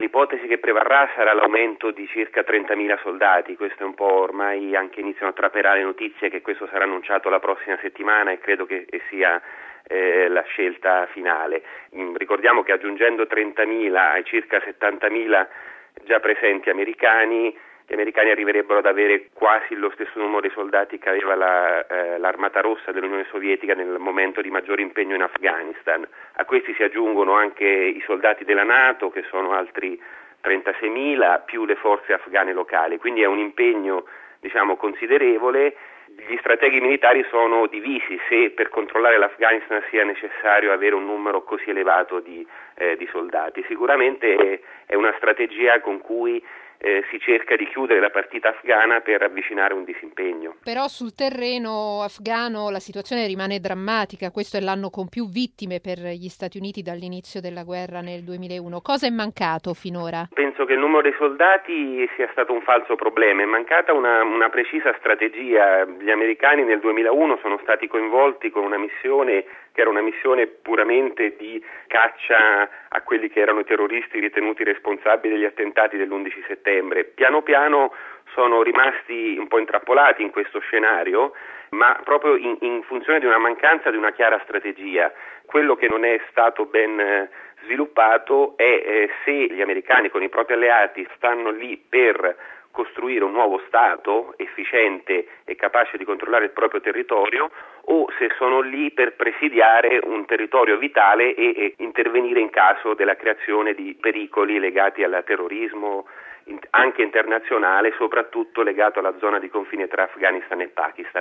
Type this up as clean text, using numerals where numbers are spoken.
L'ipotesi che prevarrà sarà l'aumento di circa 30.000 soldati, questo è un po' ormai anche iniziano a trapelare notizie che questo sarà annunciato la prossima settimana e credo che sia la scelta finale. Ricordiamo che aggiungendo 30.000 ai circa 70.000 già presenti americani, gli americani arriverebbero ad avere quasi lo stesso numero di soldati che aveva l'Armata Rossa dell'Unione Sovietica nel momento di maggiore impegno in Afghanistan. A questi si aggiungono anche i soldati della NATO, che sono altri 36.000, più le forze afghane locali, quindi è un impegno considerevole. Gli strateghi militari sono divisi se per controllare l'Afghanistan sia necessario avere un numero così elevato di soldati. Sicuramente è una strategia con cui si cerca di chiudere la partita afghana per avvicinare un disimpegno. Però sul terreno afghano la situazione rimane drammatica, questo è l'anno con più vittime per gli Stati Uniti dall'inizio della guerra nel 2001. Cosa è mancato finora? Penso che il numero dei soldati sia stato un falso problema, è mancata una precisa strategia. Gli americani nel 2001 sono stati coinvolti con una missione che era una missione puramente di caccia a quelli che erano i terroristi ritenuti responsabili degli attentati dell'11 settembre. Piano piano sono rimasti un po' intrappolati in questo scenario, ma proprio in funzione di una mancanza di una chiara strategia. Quello che non è stato ben sviluppato è se gli americani con i propri alleati stanno lì per costruire un nuovo Stato efficiente e capace di controllare il proprio territorio o se sono lì per presidiare un territorio vitale e intervenire in caso della creazione di pericoli legati al terrorismo anche internazionale, soprattutto legato alla zona di confine tra Afghanistan e Pakistan.